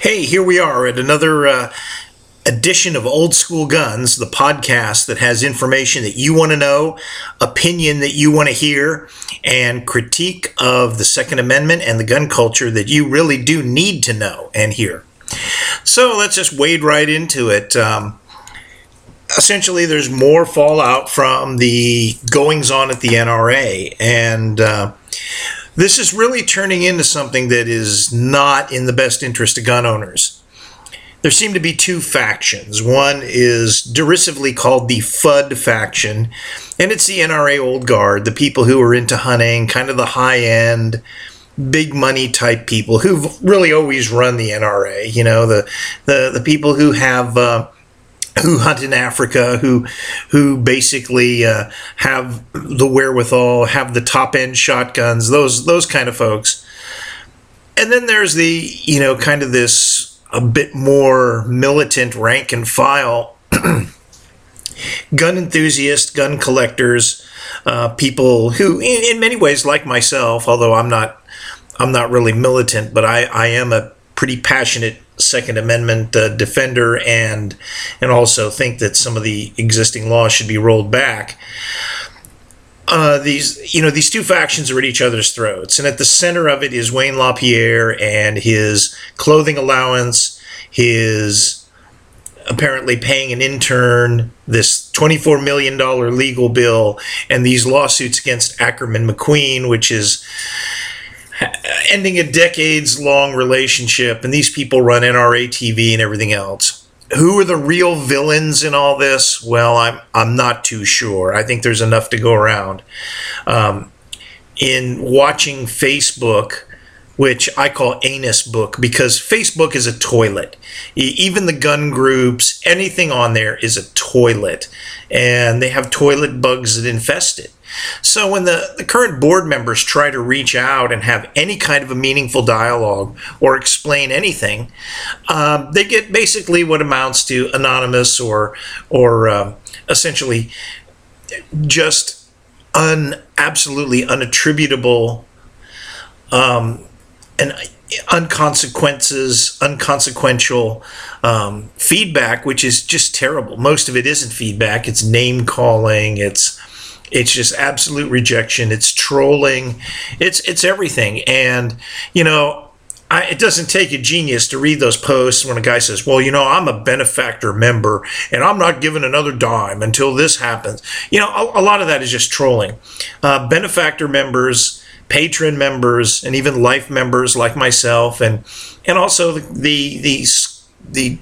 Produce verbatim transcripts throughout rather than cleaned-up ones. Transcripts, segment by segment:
Hey, here we are at another uh, edition of Old School Guns, the podcast that has information that you want to know, opinion that you want to hear, and critique of the Second Amendment and the gun culture that you really do need to know and hear. So let's just wade right into it. Um, essentially, there's more fallout from the goings-on at the N R A, and uh, this is really turning into something that is not in the best interest of gun owners. There seem to be two factions. One is derisively called the F U D faction, and it's the N R A old guard, the people who are into hunting, kind of the high-end, big money type people who've really always run the N R A. You know, the the, the people who have uh, who hunt in Africa, who who basically uh, have the wherewithal, have the top end shotguns, those those kind of folks. And then there's the, you know, kind of this a bit more militant rank and file gun enthusiasts, gun collectors, uh, people who in, in many ways like myself, although I'm not I'm not really militant, but I, I am a pretty passionate Second Amendment uh, defender, and and also think that some of the existing laws should be rolled back. Uh, these, you know, these two factions are at each other's throats, and at the center of it is Wayne LaPierre and his clothing allowance, his apparently paying an intern, this twenty-four million dollars legal bill, and these lawsuits against Ackerman McQueen, which is ending a decades-long relationship, and these people run N R A T V and everything else. Who are the real villains in all this? Well, I'm I'm not too sure. I think there's enough to go around. Um, in watching Facebook, which I call anus book, because Facebook is a toilet. E- even the gun groups, anything on there is a toilet, and they have toilet bugs that infest it. So when the, the current board members try to reach out and have any kind of a meaningful dialogue or explain anything, um, they get basically what amounts to anonymous or or um, essentially just un absolutely unattributable um, and unconsequences, unconsequential um, feedback, which is just terrible. Most of it isn't feedback; it's name calling. It's It's just absolute rejection. It's trolling. It's it's everything. And, you know, I, it doesn't take a genius to read those posts when a guy says, well, you know, I'm a benefactor member and I'm not giving another dime until this happens. You know, a, a lot of that is just trolling. Uh, benefactor members, patron members, and even life members like myself, and and also the the the, the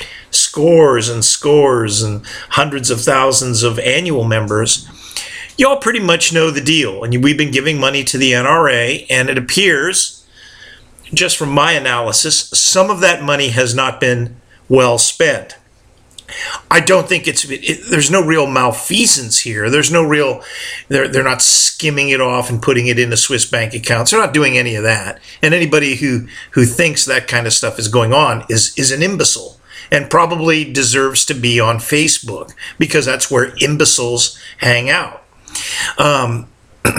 scores and scores and hundreds of thousands of annual members, you all pretty much know the deal. And we've been giving money to the N R A, and it appears, just from my analysis, some of that money has not been well spent. I don't think it's, it, there's no real malfeasance here. There's no real, they're, they're not skimming it off and putting it into Swiss bank accounts. They're not doing any of that. And anybody who, who thinks that kind of stuff is going on is, is an imbecile, and probably deserves to be on Facebook, because that's where imbeciles hang out. Um,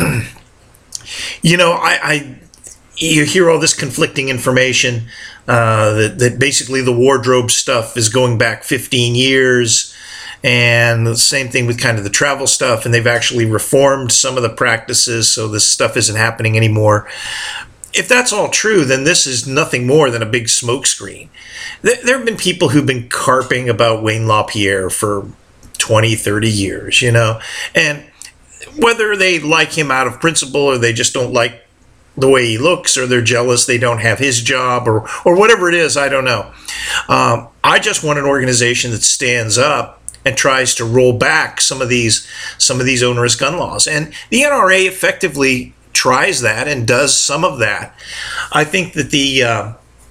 you know, I, I, you hear all this conflicting information, uh, that, that basically the wardrobe stuff is going back fifteen years, and the same thing with kind of the travel stuff, and they've actually reformed some of the practices, so this stuff isn't happening anymore. If that's all true, then this is nothing more than a big smokescreen. There, there have been people who've been carping about Wayne LaPierre for twenty, thirty years, you know, and whether they like him out of principle, or they just don't like the way he looks, or they're jealous they don't have his job, or or whatever it is, I don't know. Um, I just want an organization that stands up and tries to roll back some of these some of these onerous gun laws. And the N R A effectively tries that and does some of that. I think that the uh,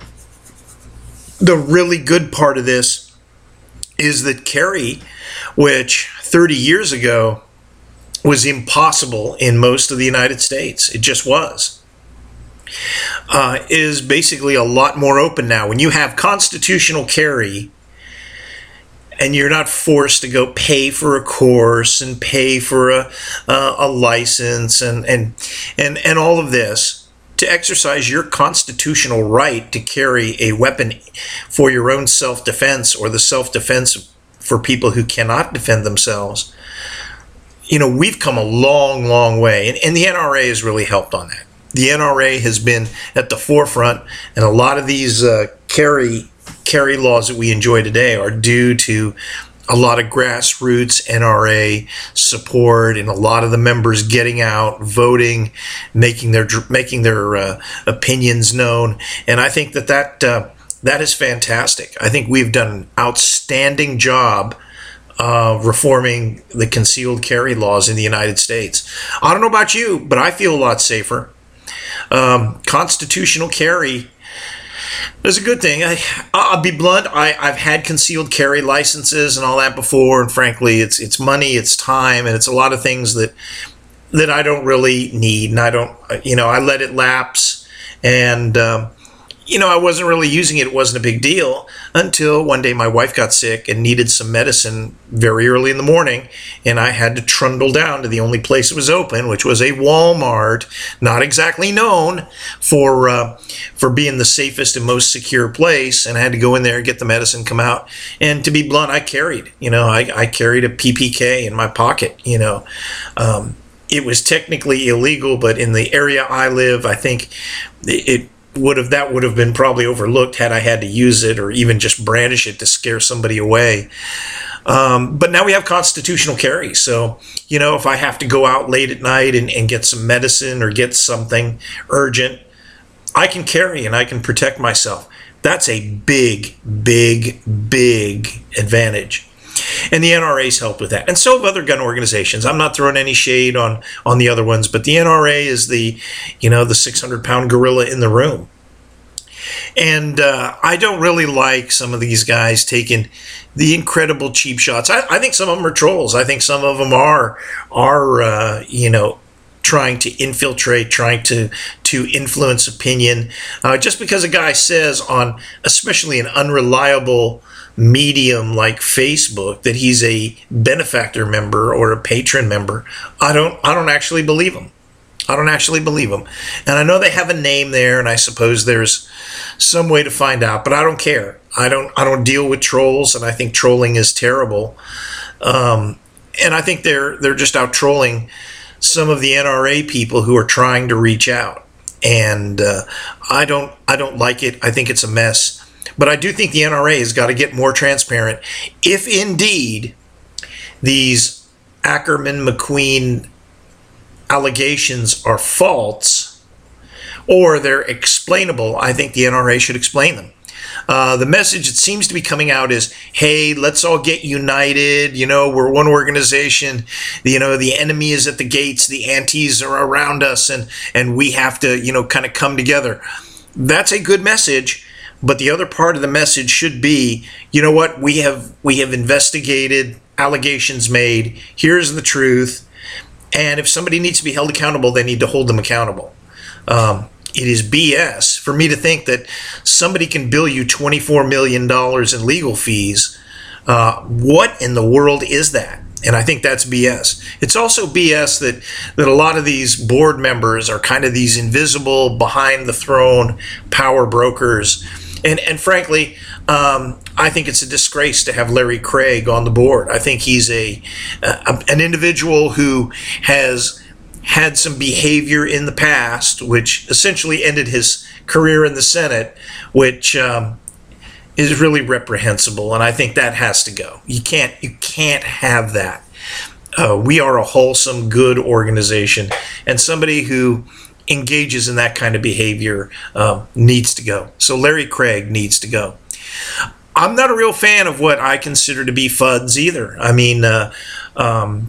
the really good part of this is that carry, which thirty years ago was impossible in most of the United States, it just was, uh, is basically a lot more open now. When you have constitutional carry, and you're not forced to go pay for a course and pay for a uh, a license and and and and all of this, to exercise your constitutional right to carry a weapon for your own self-defense or the self-defense for people who cannot defend themselves, you know, we've come a long, long way. And, and the N R A has really helped on that. The N R A has been at the forefront, and a lot of these uh, carry carry laws that we enjoy today are due to a lot of grassroots N R A support and a lot of the members getting out, voting, making their making their uh, opinions known. And I think that that, uh, that is fantastic. I think we've done an outstanding job uh, reforming the concealed carry laws in the United States. I don't know about you, but I feel a lot safer. Um, constitutional carry is a good thing. I, I'll be blunt. I, I've had concealed carry licenses and all that before, and frankly, it's it's money, it's time, and it's a lot of things that that I don't really need, and I don't, you know, I let it lapse, and um, you know, I wasn't really using it. It wasn't a big deal until one day my wife got sick and needed some medicine very early in the morning, and I had to trundle down to the only place that was open, which was a Walmart, not exactly known for uh, for being the safest and most secure place, and I had to go in there and get the medicine, come out. And to be blunt, I carried, you know, I, I carried a P P K in my pocket, you know. Um, it was technically illegal, but in the area I live, I think it, it would have that would have been probably overlooked had I had to use it or even just brandish it to scare somebody away. Um, but now we have constitutional carry. So, you know, if I have to go out late at night and, and get some medicine or get something urgent, I can carry and I can protect myself. That's a big, big, big advantage. And the N R A's helped with that. And so have other gun organizations. I'm not throwing any shade on, on the other ones, but the N R A is the, you know, the six hundred pound gorilla in the room. And uh, I don't really like some of these guys taking the incredible cheap shots. I, I think some of them are trolls. I think some of them are, are uh, you know, trying to infiltrate, trying to to influence opinion. Uh, just because a guy says on, especially an unreliable medium like Facebook, that he's a benefactor member or a patron member, I don't I don't actually believe him. I don't actually believe them. And I know they have a name there, and I suppose there's some way to find out, but I don't care. I don't I don't deal with trolls, and I think trolling is terrible. Um, and I think they're they're just out trolling some of the N R A people who are trying to reach out. And uh, I don't I don't like it. I think it's a mess. But I do think the N R A has got to get more transparent if indeed these Ackerman-McQueen allegations are false or they're explainable. I think the N R A should explain them. Uh, the message that seems to be coming out is, hey, let's all get united. You know, we're one organization. You know, the enemy is at the gates. The antis are around us, and, and we have to, you know, kind of come together. That's a good message. But the other part of the message should be, you know what, we have we have investigated, allegations made. Here's the truth. And if somebody needs to be held accountable, they need to hold them accountable. Um, it is B S for me to think that somebody can bill you twenty-four million dollars in legal fees. Uh, what in the world is that? And I think that's B S. It's also B S that, that a lot of these board members are kind of these invisible, behind the throne power brokers. And, and frankly, um, I think it's a disgrace to have Larry Craig on the board. I think he's a, a an individual who has had some behavior in the past, which essentially ended his career in the Senate, which um, is really reprehensible. And I think that has to go. You can't you can't have that. Uh, we are a wholesome, good organization, and somebody who engages in that kind of behavior um, needs to go. So Larry Craig needs to go. I'm not a real fan of what I consider to be F U Ds either. I mean, uh, um,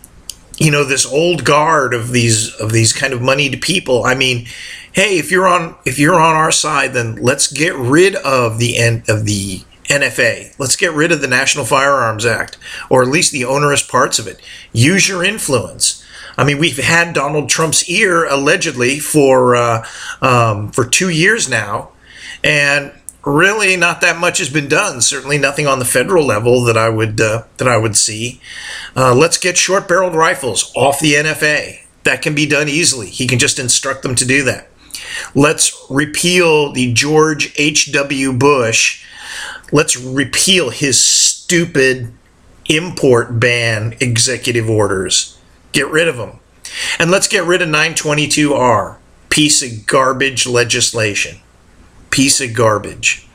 you know, this old guard of these of these kind of moneyed people. I mean, hey, if you're on if you're on our side, then let's get rid of the end of the N F A. Let's get rid of the National Firearms Act, or at least the onerous parts of it. Use your influence. I mean, we've had Donald Trump's ear allegedly for uh, um, for two years now, and really not that much has been done. Certainly nothing on the federal level that I would uh, that I would see. Uh, let's get short-barreled rifles off the N F A. That can be done easily. He can just instruct them to do that. Let's repeal the George H W. Bush. Let's repeal his stupid import ban executive orders. Get rid of them. And let's get rid of nine twenty-two R. Piece of garbage legislation. Piece of garbage.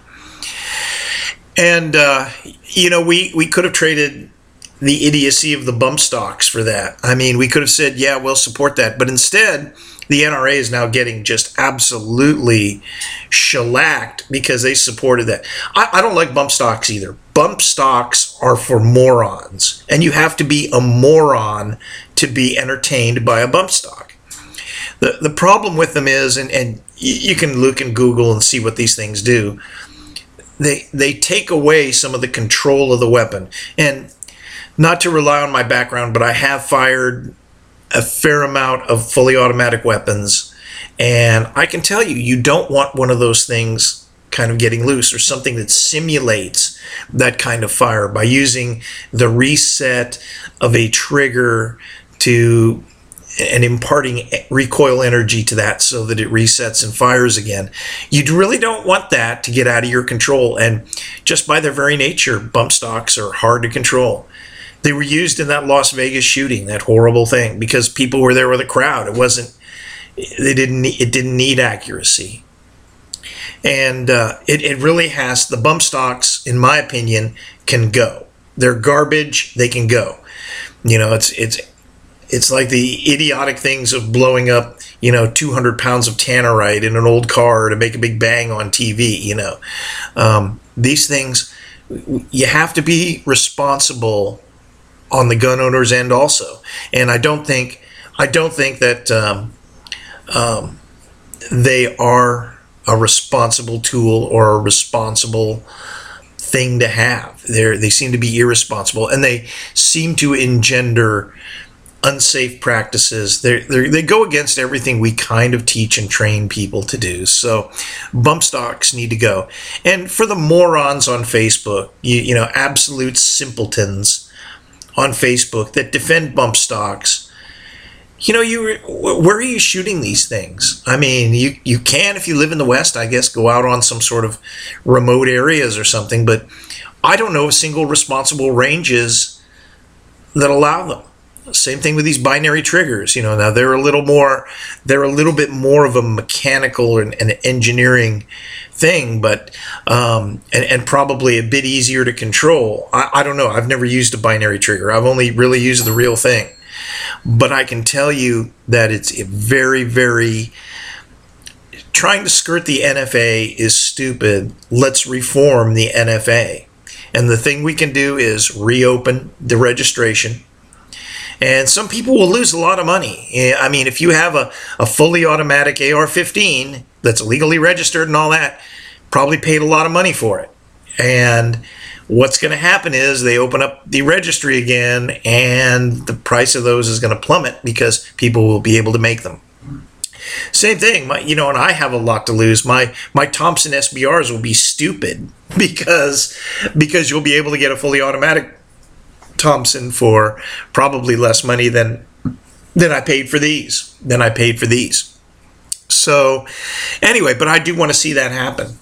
And, uh, you know, we, we could have traded the idiocy of the bump stocks for that. I mean, we could have said, yeah, we'll support that. But instead, the N R A is now getting just absolutely shellacked because they supported that. I, I don't like bump stocks either. Bump stocks are for morons. And you have to be a moron to be entertained by a bump stock. The, the problem with them is, and, and you can look in Google and see what these things do, they, they take away some of the control of the weapon. And not to rely on my background, but I have fired a fair amount of fully automatic weapons. And I can tell you, you don't want one of those things kind of getting loose, or something that simulates that kind of fire by using the reset of a trigger to and imparting recoil energy to that so that it resets and fires again. You really don't want that to get out of your control. And just by their very nature, bump stocks are hard to control. They were used in that Las Vegas shooting, that horrible thing, because people were there with a crowd. It wasn't, they didn't, it didn't need accuracy. And uh, it, it really has, the bump stocks, in my opinion, can go. They're garbage, they can go. You know, it's, it's, it's like the idiotic things of blowing up, you know, two hundred pounds of tannerite in an old car to make a big bang on T V, you know. Um, these things, you have to be responsible on the gun owner's end also. And I don't think, I don't think that um, um, they are a responsible tool or a responsible thing to have. They're, they seem to be irresponsible, and they seem to engender unsafe practices. They're, they're, they go against everything we kind of teach and train people to do. So bump stocks need to go. And for the morons on Facebook, you, you know, absolute simpletons on Facebook that defend bump stocks, you know, you where are you shooting these things? I mean, you, you can, if you live in the West, I guess, go out on some sort of remote areas or something, but I don't know of single responsible ranges that allow them. Same thing with these binary triggers. You know, now they're a little more, they're a little bit more of a mechanical and, and engineering thing, but um, and, and probably a bit easier to control. I, I don't know. I've never used a binary trigger. I've only really used the real thing. But I can tell you that it's very, very, trying to skirt the N F A is stupid. Let's reform the N F A. And the thing we can do is reopen the registration. And some people will lose a lot of money. I mean, if you have a, a fully automatic A R fifteen that's legally registered and all that, probably paid a lot of money for it. And what's going to happen is they open up the registry again, and the price of those is going to plummet because people will be able to make them. Same thing, my, you know, and I have a lot to lose. My my Thompson S B Rs will be stupid because because you'll be able to get a fully automatic Thompson for probably less money than than I paid for these. Than I paid for these. So anyway, but I do want to see that happen.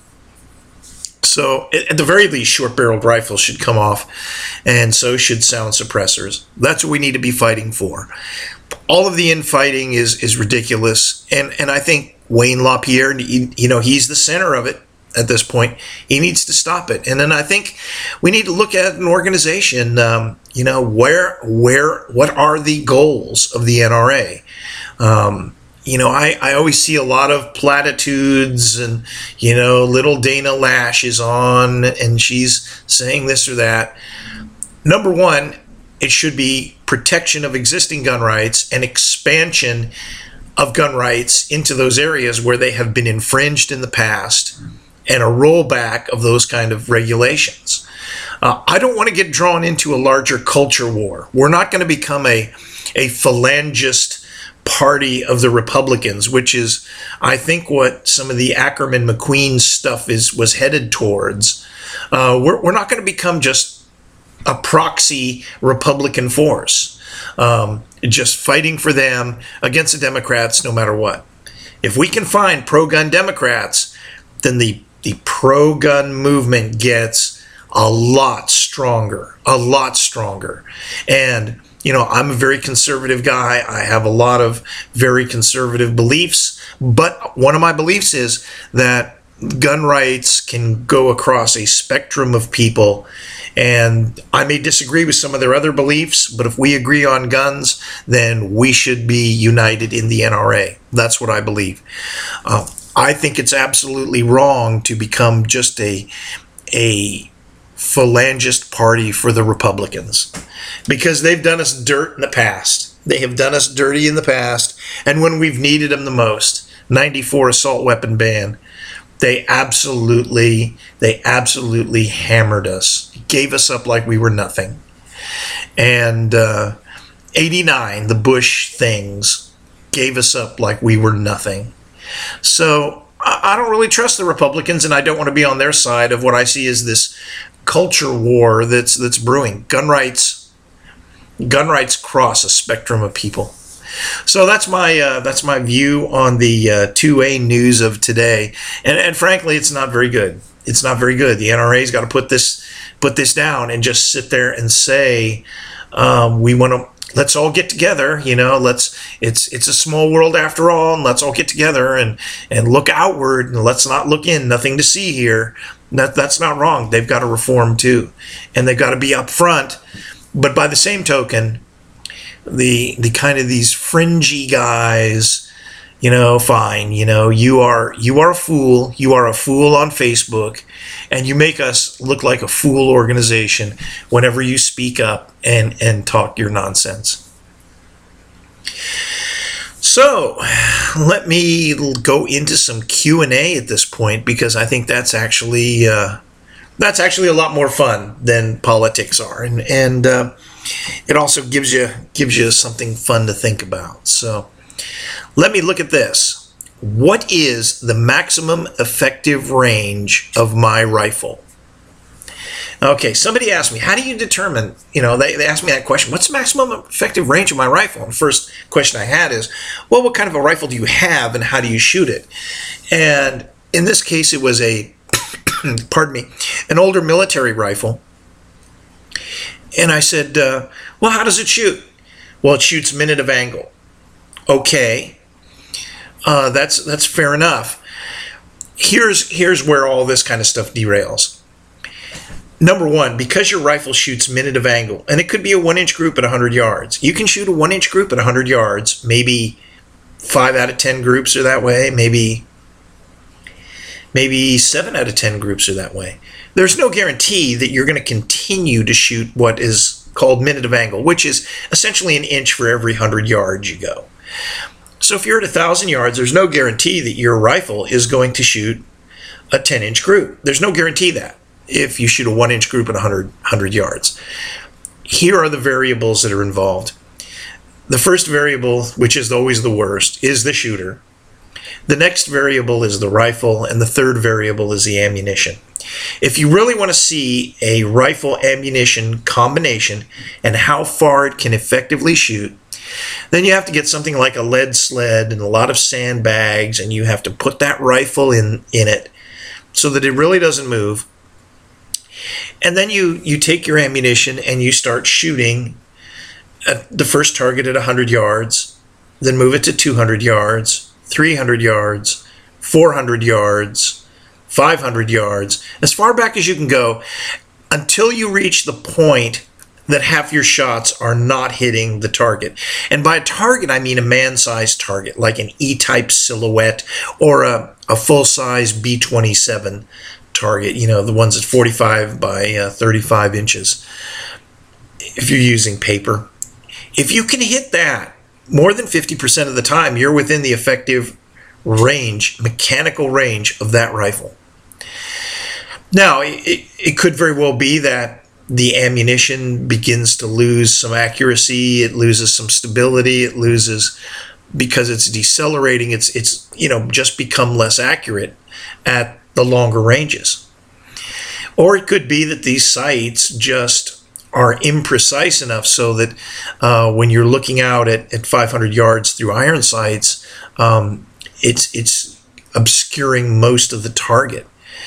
So at the very least, short-barreled rifles should come off, and so should sound suppressors. That's what we need to be fighting for. All of the infighting is is ridiculous, and and I think Wayne LaPierre, you know, he's the center of it at this point. He needs to stop it. And then I think we need to look at an organization, um, you know, where, where, what are the goals of the N R A? Um, you know, I, I always see a lot of platitudes and, you know, little Dana Lash is on and she's saying this or that. Number one, it should be protection of existing gun rights and expansion of gun rights into those areas where they have been infringed in the past, and a rollback of those kind of regulations. Uh, I don't want to get drawn into a larger culture war. We're not going to become a, a phalangist party of the Republicans, which is, I think, what some of the Ackerman McQueen stuff is was headed towards. Uh, we're, we're not going to become just a proxy Republican force, um, just fighting for them against the Democrats no matter what. If we can find pro-gun Democrats, then the, the pro-gun movement gets a lot stronger, a lot stronger. And, you know, I'm a very conservative guy. I have a lot of very conservative beliefs, but one of my beliefs is that gun rights can go across a spectrum of people. And I may disagree with some of their other beliefs, but if we agree on guns, then we should be united in the N R A. That's what I believe. Uh, I think it's absolutely wrong to become just a, a phalangist party for the Republicans, because they've done us dirt in the past. They have done us dirty in the past, and when we've needed them the most, ninety-four assault weapon ban, they absolutely, they absolutely hammered us, gave us up like we were nothing. And uh, eighty-nine, the Bush things, gave us up like we were nothing. So I don't really trust the Republicans, and I don't want to be on their side of what I see as this culture war that's that's brewing. Gun rights, gun rights cross a spectrum of people. So that's my uh, that's my view on the uh, two A news of today, and and frankly, it's not very good. It's not very good. The N R A's got to put this put this down and just sit there and say, um, we want to. Let's all get together. You know, let's. It's it's a small world after all, and let's all get together and and look outward, and let's not look in. Nothing to see here. That that's not wrong. They've got to reform too, and they've got to be upfront. But by the same token, the the kind of these fringy guys, you know, fine, you know, you are you are a fool. You are a fool on Facebook, and you make us look like a fool organization whenever you speak up and and talk your nonsense. So let me go into some Q and A at this point, because I think that's actually uh, that's actually a lot more fun than politics are, and and uh, it also gives you gives you something fun to think about. So let me look at this. What is the maximum effective range of my rifle? Okay, somebody asked me, how do you determine, you know, they, they asked me that question, what's the maximum effective range of my rifle? And the first question I had is, well, what kind of a rifle do you have and how do you shoot it? And in this case, it was a, pardon me, an older military rifle. And I said, uh, well, how does it shoot? Well, it shoots minute of angle. Okay, uh, that's that's fair enough. Here's, here's where all this kind of stuff derails. Number one, because your rifle shoots minute of angle, and it could be a one-inch group at one hundred yards. You can shoot a one-inch group at one hundred yards. Maybe five out of ten groups are that way. Maybe, maybe seven out of ten groups are that way. There's no guarantee that you're going to continue to shoot what is called minute of angle, which is essentially an inch for every one hundred yards you go. So if you're at one thousand yards, there's no guarantee that your rifle is going to shoot a ten-inch group. There's no guarantee that if you shoot a one-inch group at one hundred, one hundred yards. Here are the variables that are involved. The first variable, which is always the worst, is the shooter. The next variable is the rifle, and the third variable is the ammunition. If you really want to see a rifle ammunition combination and how far it can effectively shoot, then you have to get something like a lead sled and a lot of sandbags, and you have to put that rifle in, in it so that it really doesn't move. And then you, you take your ammunition and you start shooting at the first target at one hundred yards, then move it to two hundred yards, three hundred yards, four hundred yards, five hundred yards, as far back as you can go until you reach the point that half your shots are not hitting the target. And by a target, I mean a man-sized target, like an E-type silhouette or a, a full-size B twenty-seven target, you know, the ones at forty-five by uh, thirty-five inches, if you're using paper. If you can hit that more than fifty percent of the time, you're within the effective range, mechanical range of that rifle. Now, it, it could very well be that the ammunition begins to lose some accuracy, it loses some stability, it loses, because it's decelerating, it's, it's you know, just become less accurate at the longer ranges. Or it could be that these sights just are imprecise enough so that uh, when you're looking out at, at five hundred yards through iron sights, um, it's it's obscuring most of the target.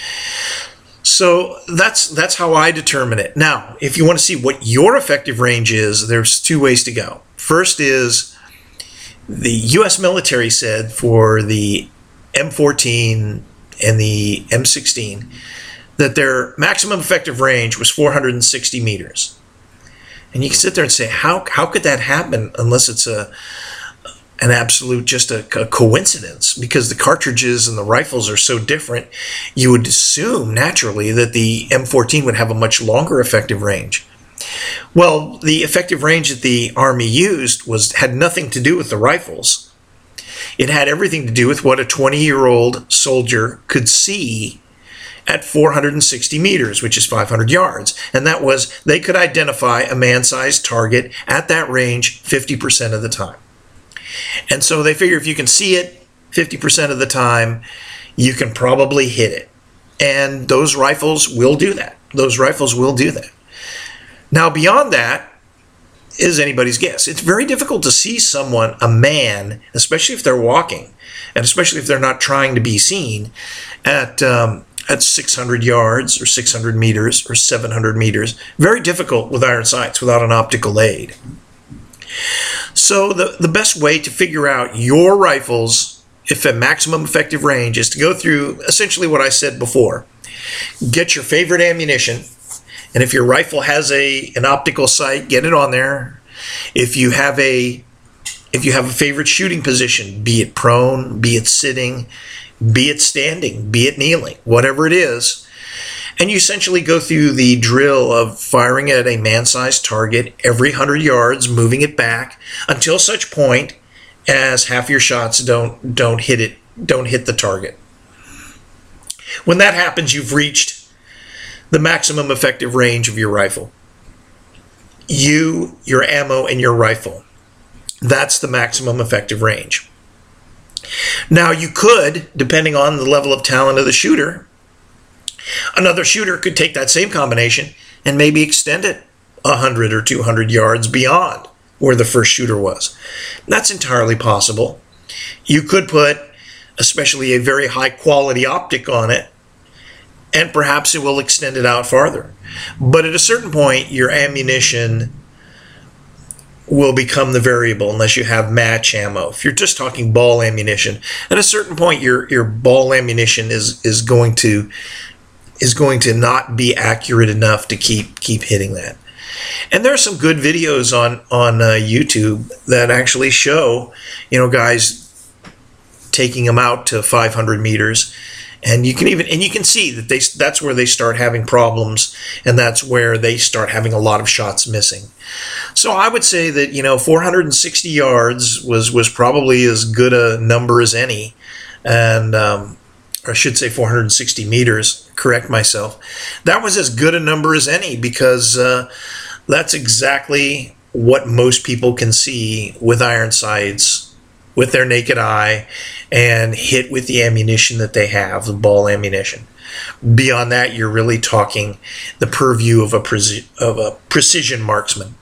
So that's that's how I determine it. Now, if you want to see what your effective range is, there's two ways to go. First is the U S military said for the M fourteen and the M sixteen that their maximum effective range was four hundred sixty meters. And you can sit there and say, how how could that happen unless it's a an absolute, just a, a coincidence, because the cartridges and the rifles are so different. You would assume naturally that the M fourteen would have a much longer effective range. Well, the effective range that the Army used was had nothing to do with the rifles. It had everything to do with what a twenty-year-old soldier could see at four hundred sixty meters, which is five hundred yards. And that was, they could identify a man-sized target at that range fifty percent of the time. And so they figure if you can see it fifty percent of the time, you can probably hit it. And those rifles will do that. Those rifles will do that. Now, beyond that is anybody's guess. It's very difficult to see someone, a man, especially if they're walking, and especially if they're not trying to be seen, at um, at six hundred yards or six hundred meters or seven hundred meters. Very difficult with iron sights without an optical aid. So the, the best way to figure out your rifle's if a maximum effective range is to go through essentially what I said before. Get your favorite ammunition, and if your rifle has a an optical sight, get it on there. If you have a if you have a favorite shooting position, be it prone, be it sitting, be it standing, be it kneeling, whatever it is, and you essentially go through the drill of firing at a man-sized target every one hundred yards, moving it back until such point as half your shots don't don't hit it, don't hit the target. When that happens, you've reached the maximum effective range of your rifle. You, your ammo, and your rifle. That's the maximum effective range. Now, you could, depending on the level of talent of the shooter, another shooter could take that same combination and maybe extend it one hundred or two hundred yards beyond where the first shooter was. That's entirely possible. You could put especially a very high quality optic on it, and perhaps it will extend it out farther. But at a certain point, your ammunition will become the variable unless you have match ammo. If you're just talking ball ammunition, at a certain point, your your ball ammunition is is going to is going to not be accurate enough to keep keep hitting that. And there are some good videos on on uh, YouTube that actually show, you know, guys taking them out to five hundred meters, and you can even and you can see that they that's where they start having problems, and that's where they start having a lot of shots missing. So I would say that, you know, four hundred sixty yards was was probably as good a number as any, and um, or I should say four hundred sixty meters. Correct myself. That was as good a number as any, because uh, that's exactly what most people can see with iron sights, with their naked eye, and hit with the ammunition that they have, the ball ammunition. Beyond that, you're really talking the purview of a preci- of a precision marksman.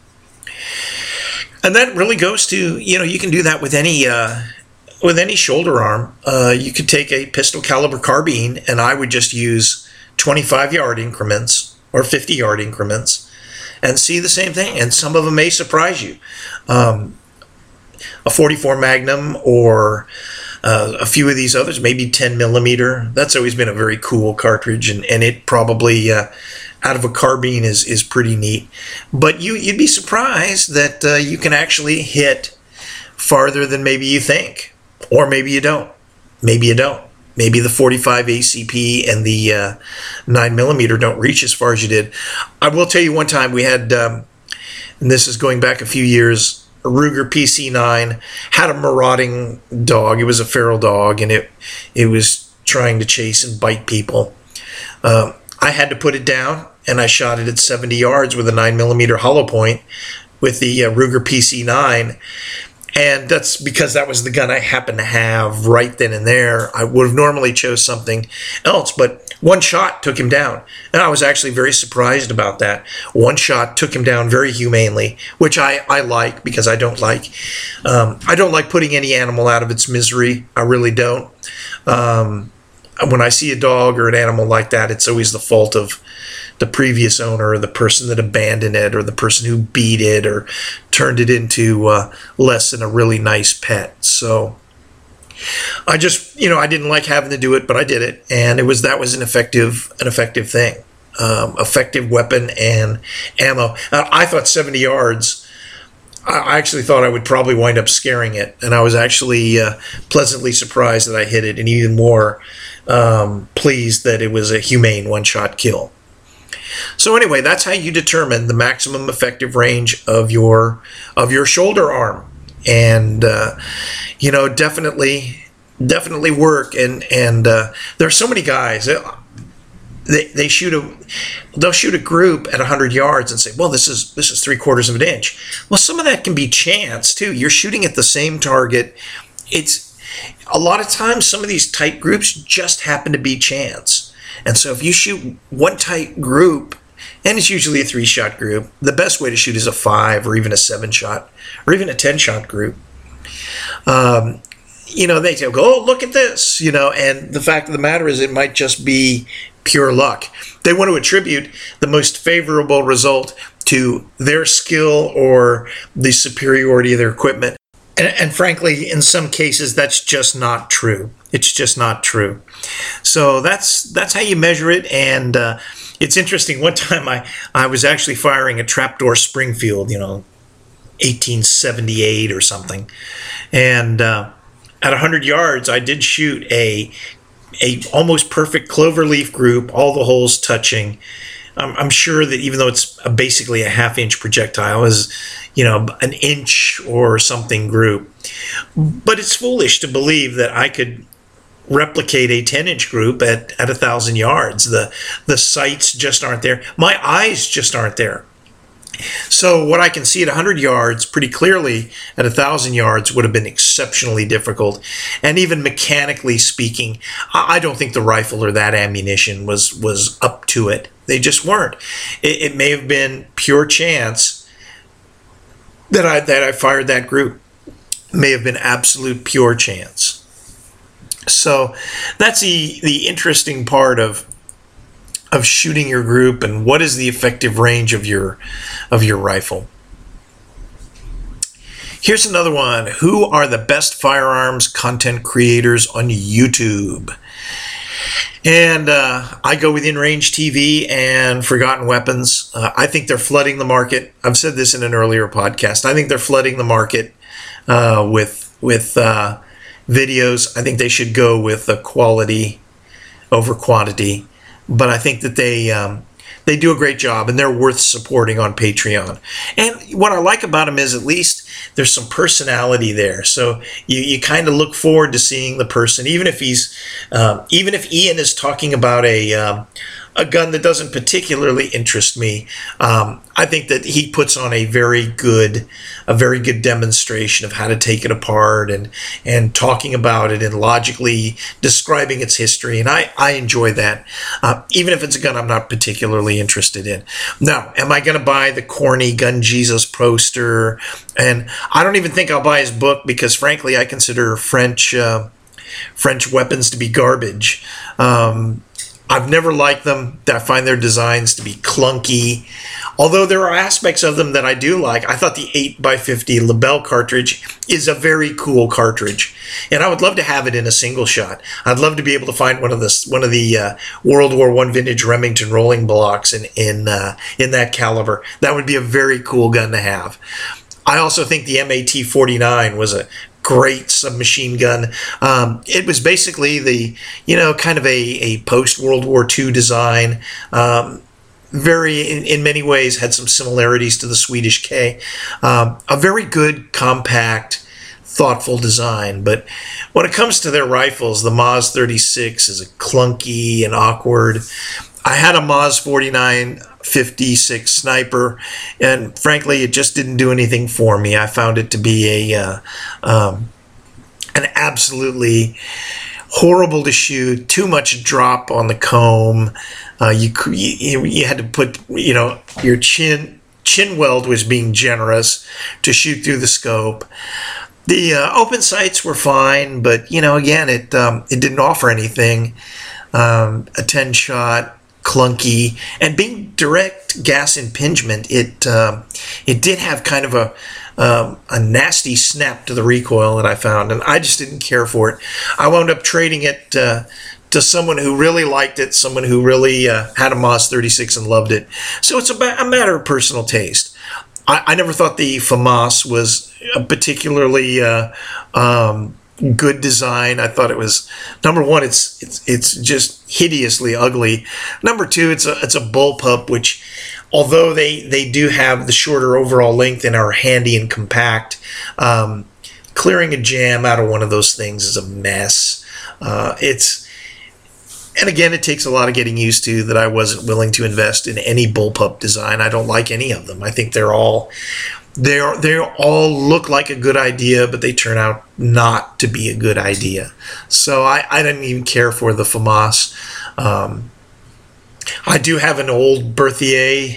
And that really goes to, you know, you can do that with any uh, with any shoulder arm. Uh, you could take a pistol caliber carbine, and I would just use twenty-five yard increments or fifty yard increments and see the same thing. And some of them may surprise you. Um, a forty-four Magnum or uh, a few of these others, maybe ten millimeter. That's always been a very cool cartridge, and, and it probably uh, out of a carbine is, is pretty neat. But you, you'd be surprised that uh, you can actually hit farther than maybe you think. Or maybe you don't. Maybe you don't. Maybe the forty-five A C P and the uh, nine millimeter don't reach as far as you did. I will tell you, one time we had, um, and this is going back a few years, a Ruger P C nine had a marauding dog. It was a feral dog, and it it was trying to chase and bite people. Um, I had to put it down, and I shot it at seventy yards with a nine millimeter hollow point with the uh, Ruger P C nine. And that's because that was the gun I happened to have right then and there. I would have normally chose something else, but one shot took him down. And I was actually very surprised about that. One shot took him down very humanely, which I, I like because I don't like, um, I don't like putting any animal out of its misery. I really don't. Um, when I see a dog or an animal like that, it's always the fault of the previous owner or the person that abandoned it or the person who beat it or turned it into uh, less than a really nice pet. So I just, you know, I didn't like having to do it, but I did it. And it was, that was an effective, an effective thing, um, effective weapon and ammo. Uh, I thought seventy yards, I actually thought I would probably wind up scaring it. And I was actually uh, pleasantly surprised that I hit it, and even more um, pleased that it was a humane one-shot kill. So anyway, that's how you determine the maximum effective range of your of your shoulder arm, and uh, you know, definitely, definitely work. And and uh, there are so many guys. They they shoot a they'll shoot a group at a hundred yards and say, well, this is this is three quarters of an inch. Well, some of that can be chance too. You're shooting at the same target. It's a lot of times some of these tight groups just happen to be chance. And so if you shoot one tight group, and it's usually a three-shot group, the best way to shoot is a five or even a seven-shot or even a ten-shot group. Um, you know, they go, oh, look at this, you know, and the fact of the matter is it might just be pure luck. They want to attribute the most favorable result to their skill or the superiority of their equipment. And, and frankly, in some cases, that's just not true. It's just not true. So that's that's how you measure it. And uh, it's interesting. One time I, I was actually firing a trapdoor Springfield, you know, eighteen seventy-eight or something. And uh, at one hundred yards, I did shoot a, a almost perfect cloverleaf group, all the holes touching. I'm, I'm sure that even though it's a, basically a half-inch projectile, it was, you know, an inch or something group. But it's foolish to believe that I could replicate a ten-inch group at, at one thousand yards. The, the sights just aren't there. My eyes just aren't there. So what I can see at one hundred yards pretty clearly at one thousand yards would have been exceptionally difficult. And even mechanically speaking, I don't think the rifle or that ammunition was, was up to it. They just weren't. It, it may have been pure chance that I, that I fired that group. It may have been absolute pure chance. So that's the, the interesting part of of shooting your group, and what is the effective range of your of your rifle. Here's another one. Who are the best firearms content creators on YouTube? And uh, I go with InRange T V and Forgotten Weapons. Uh, I think they're flooding the market. I've said this in an earlier podcast. I think they're flooding the market uh, with with uh, videos. I think they should go with uh, quality over quantity. But I think that they um, they do a great job, and they're worth supporting on Patreon. And what I like about them is at least there's some personality there. So you, you kind of look forward to seeing the person, even if he's um, even if Ian is talking about a um, a gun that doesn't particularly interest me. Um, I think that he puts on a very good a very good demonstration of how to take it apart and and talking about it and logically describing its history. And I, I enjoy that, uh, even if it's a gun I'm not particularly interested in. Now, am I going to buy the corny Gun Jesus poster? And I don't even think I'll buy his book because, frankly, I consider French uh, French weapons to be garbage. Um, I've never liked them. I find their designs to be clunky. Although there are aspects of them that I do like. I thought the eight by fifty Lebel cartridge is a very cool cartridge. And I would love to have it in a single shot. I'd love to be able to find one of the, one of the uh, World War One vintage Remington rolling blocks in, in, uh, in that caliber. That would be a very cool gun to have. I also think the M A T forty-nine was a great submachine gun. Um, it was basically the, you know, kind of a, a post-World War Two design. Um, very, in, in many ways, had some similarities to the Swedish K. Um, a very good, compact, thoughtful design. But when it comes to their rifles, the Maz thirty-six is a clunky and awkward. I had a Maz forty-nine fifty-six sniper, and frankly, it just didn't do anything for me. I found it to be a uh, um, an absolutely horrible to shoot. Too much drop on the comb. Uh, you, you you had to put, you know, your chin chin weld was being generous to shoot through the scope. The uh, open sights were fine, but you know, again, it um, it didn't offer anything. Um, a ten shot, clunky, and being direct gas impingement, it uh, it did have kind of a um, a nasty snap to the recoil that I found, and I just didn't care for it. I wound up trading it uh, to someone who really liked it, someone who really uh, had a Maz thirty-six and loved it. So it's a, ba- a matter of personal taste. I, I never thought the FAMAS was a particularly uh, um, good design. I thought it was, number one, it's it's it's just hideously ugly. Number two, it's a it's a bullpup, which, although they they do have the shorter overall length and are handy and compact, um, clearing a jam out of one of those things is a mess. Uh, it's and again, it takes a lot of getting used to that I wasn't willing to invest in any bullpup design. I don't like any of them. I think they're all they are they all look like a good idea, but they turn out not to be a good idea. So I, I didn't even care for the FAMAS. Um, I do have an old Berthier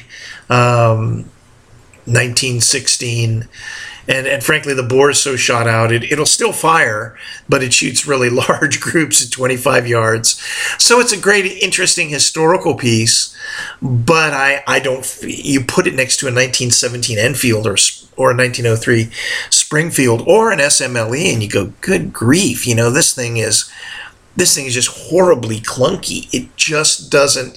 um, nineteen sixteen, and, and frankly, the bore is so shot out, it, it'll still fire, but it shoots really large groups at twenty-five yards. So it's a great, interesting historical piece, but I, I don't, you put it next to a nineteen seventeen Enfield or, or a nineteen oh three Springfield or an S M L E, and you go, good grief, you know, this thing is, this thing is just horribly clunky. It just doesn't,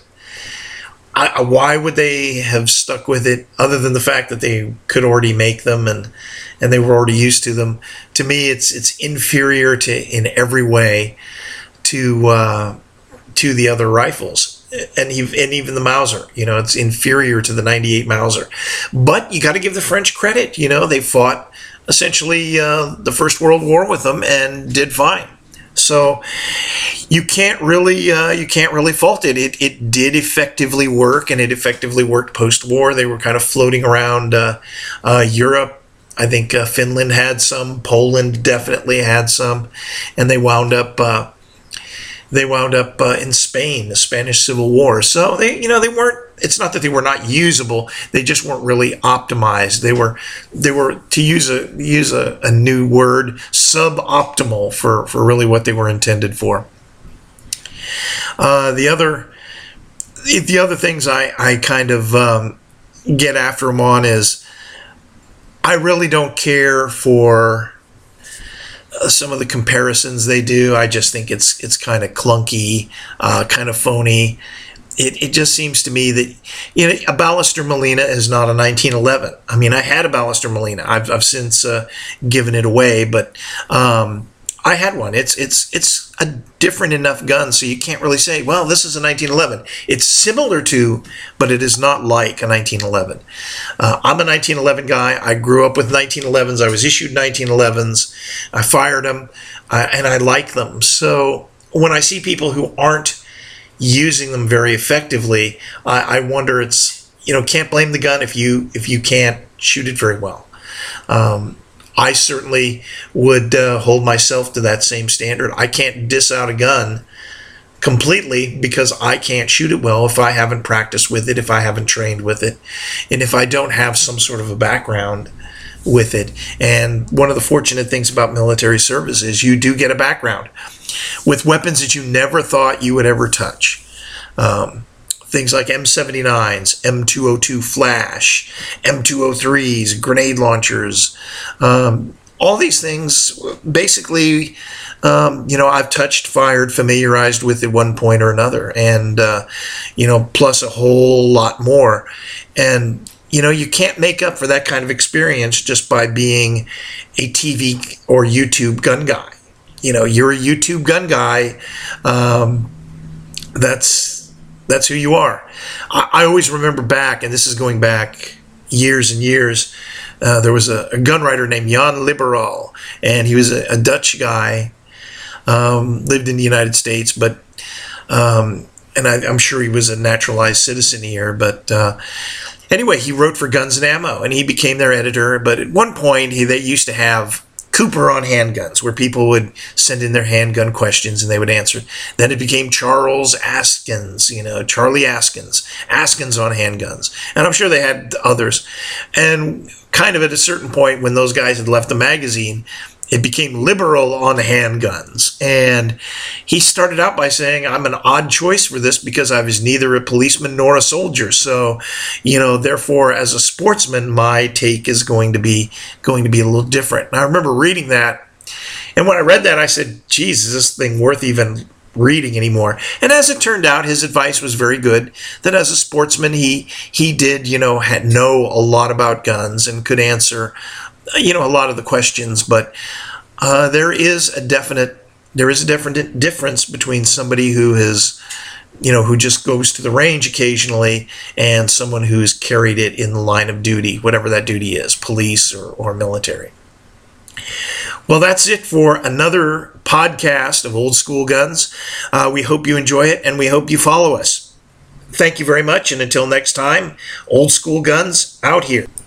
I, why would they have stuck with it other than the fact that they could already make them and and they were already used to them? To me, it's it's inferior to in every way to uh, to the other rifles, and even, and even the Mauser. You know, it's inferior to the ninety-eight Mauser. But you got to give the French credit. You know, they fought essentially uh, the First World War with them and did fine. So you can't really uh, you can't really fault it. It it did effectively work, and it effectively worked post-war. They were kind of floating around uh, uh, Europe. I think uh, Finland had some, Poland definitely had some, and they wound up uh, they wound up uh, in Spain, the Spanish Civil War. So they you know they weren't. It's not that they were not usable; they just weren't really optimized. They were, they were to use a use a, a new word, suboptimal for, for really what they were intended for. Uh, the other, the other things I I kind of um, get after them on is, I really don't care for uh, some of the comparisons they do. I just think it's it's kind of clunky, uh, kind of phony. It, it just seems to me that, you know, a Ballester Molina is not a nineteen eleven. I mean, I had a Ballester Molina. I've, I've since uh, given it away, but um, I had one. It's it's it's a different enough gun, so you can't really say, well, this is a nineteen eleven. It's similar to, but it is not like a nineteen eleven. Uh, I'm a nineteen eleven guy. I grew up with nineteen elevens. I was issued nineteen elevens. I fired them, uh, and I like them. So when I see people who aren't using them very effectively, I, I wonder, it's, you know, can't blame the gun if you if you can't shoot it very well. Um, I certainly would uh, hold myself to that same standard. I can't diss out a gun completely because I can't shoot it well if I haven't practiced with it, if I haven't trained with it, and if I don't have some sort of a background with it. And one of the fortunate things about military service is you do get a background with weapons that you never thought you would ever touch. Um, things like M seventy-nines, M two oh two Flash, M two oh threes, grenade launchers, um, all these things basically, um, you know, I've touched, fired, familiarized with at one point or another, and, uh, you know, plus a whole lot more. And you know, you can't make up for that kind of experience just by being a T V or YouTube gun guy. You know, you're a YouTube gun guy. Um, that's that's who you are. I, I always remember back, and this is going back years and years, uh, there was a, a gun writer named Jan Liberal, and he was a, a Dutch guy, um, lived in the United States, but um, and I, I'm sure he was a naturalized citizen here, but uh, anyway, he wrote for Guns and Ammo, and he became their editor. But at one point, he, they used to have Cooper on handguns, where people would send in their handgun questions and they would answer. Then it became Charles Askins, you know, Charlie Askins, Askins on handguns. And I'm sure they had others. And kind of at a certain point when those guys had left the magazine, it became liberal on handguns. And he started out by saying, I'm an odd choice for this because I was neither a policeman nor a soldier. So, you know, therefore, as a sportsman, my take is going to be going to be a little different. And I remember reading that. And when I read that, I said, geez, is this thing worth even reading anymore? And as it turned out, his advice was very good, that as a sportsman, he he did, you know, had know a lot about guns and could answer, you know, a lot of the questions. But uh, there is a definite there is a different difference between somebody who is, you know, who just goes to the range occasionally and someone who's carried it in the line of duty, whatever that duty is, police or, or military. Well, that's it for another podcast of Old School Guns. Uh, we hope you enjoy it, and we hope you follow us. Thank you very much, and until next time, Old School Guns out here.